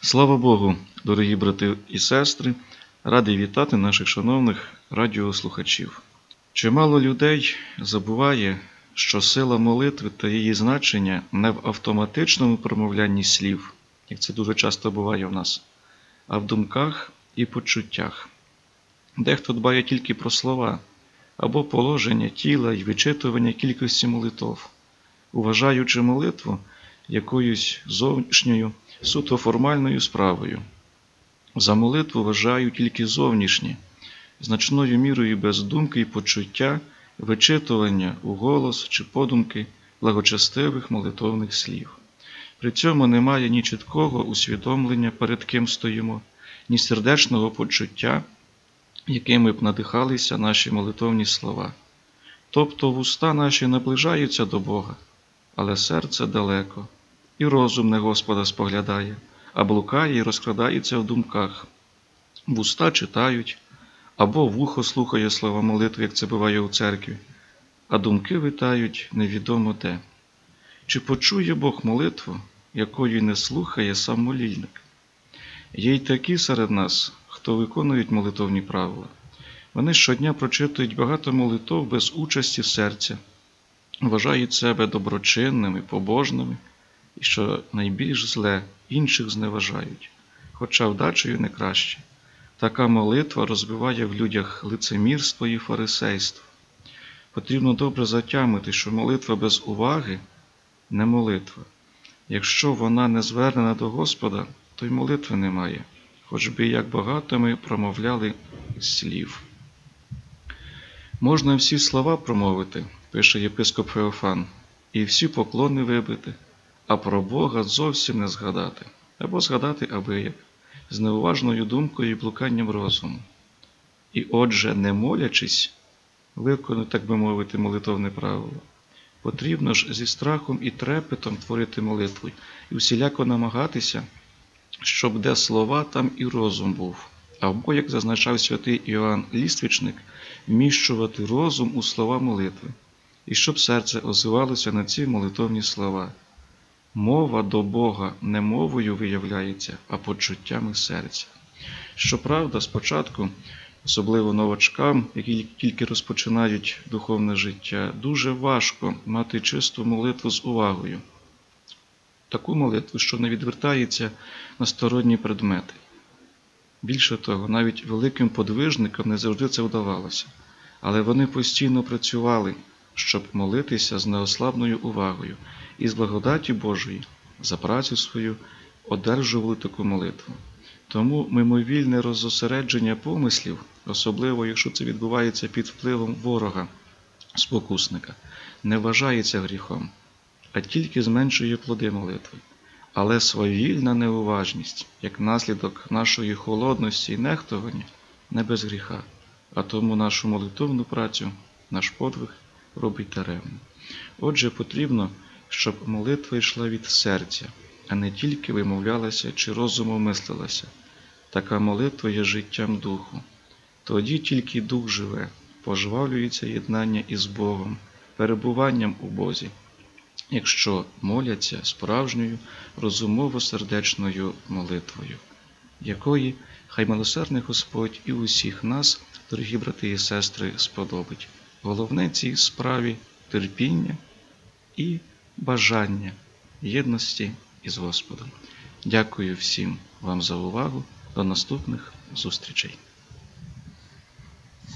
Слава Богу, дорогі брати і сестри! Радий вітати наших шановних радіослухачів. Чимало людей забуває, що сила молитви та її значення не в автоматичному промовлянні слів, як це дуже часто буває в нас, а в думках і почуттях. Дехто дбає тільки про слова або положення тіла і вичитування кількості молитов, вважаючи молитву якоюсь зовнішньою, суто формальною справою. За молитву вважають тільки зовнішнє, значною мірою без думки і почуття, вичитування у голос чи подумки благочестивих молитовних слів. При цьому немає ні чіткого усвідомлення, перед ким стоїмо, ні сердечного почуття, якими б надихалися наші молитовні слова. Тобто вуста наші наближаються до Бога, але серце далеко, і розум не Господа споглядає, а блукає і розкрадається в думках. Вуста читають, або вухо слухає слова молитви, як це буває у церкві, а думки витають невідомо де. Чи почує Бог молитву, якої не слухає сам молільник? Є й такі серед нас, хто виконують молитовні правила. Вони щодня прочитують багато молитов без участі серця, вважають себе доброчинними, побожними, і, що найбільш зле, інших зневажають, хоча вдачею не краще. Така молитва розбиває в людях лицемірство і фарисейство. Потрібно добре затямити, що молитва без уваги – не молитва. Якщо вона не звернена до Господа, то й молитви немає, хоч би як багато ми промовляли слів. Можна всі слова промовити, пише єпископ Феофан, і всі поклони вибити, а про Бога зовсім не згадати, або згадати абияк, з неуважною думкою і блуканням розуму. І отже, не молячись, виконати, так би мовити, молитовне правило. Потрібно ж зі страхом і трепетом творити молитву і усіляко намагатися, щоб де слова, там і розум був. Або, як зазначав святий Іоанн Ліствічник, вміщувати розум у слова молитви, і щоб серце озивалося на ці молитовні слова. Мова до Бога не мовою виявляється, а почуттями серця. Щоправда, спочатку, особливо новачкам, які тільки розпочинають духовне життя, дуже важко мати чисту молитву з увагою. Таку молитву, що не відвертається на сторонні предмети. Більше того, навіть великим подвижникам не завжди це вдавалося, але вони постійно працювали, щоб молитися з неослабною увагою, і з благодаті Божої за працю свою одержували таку молитву. Тому мимовільне розосередження помислів, особливо якщо це відбувається під впливом ворога, спокусника, не вважається гріхом, а тільки зменшує плоди молитви. Але свавільна неуважність, як наслідок нашої холодності і нехтування, не без гріха, а тому нашу молитовну працю, наш подвиг робить даремно. Отже, потрібно, щоб молитва йшла від серця, а не тільки вимовлялася чи розумом мислилася. Така молитва є життям духу. Тоді тільки дух живе, пожвавлюється єднання із Богом, перебуванням у Бозі, якщо моляться справжньою розумово-сердечною молитвою, якої хай милосердний Господь і усіх нас, дорогі брати і сестри, сподобить. Головне цій справі терпіння і бажання єдності із Господом. Дякую всім вам за увагу. До наступних зустрічей.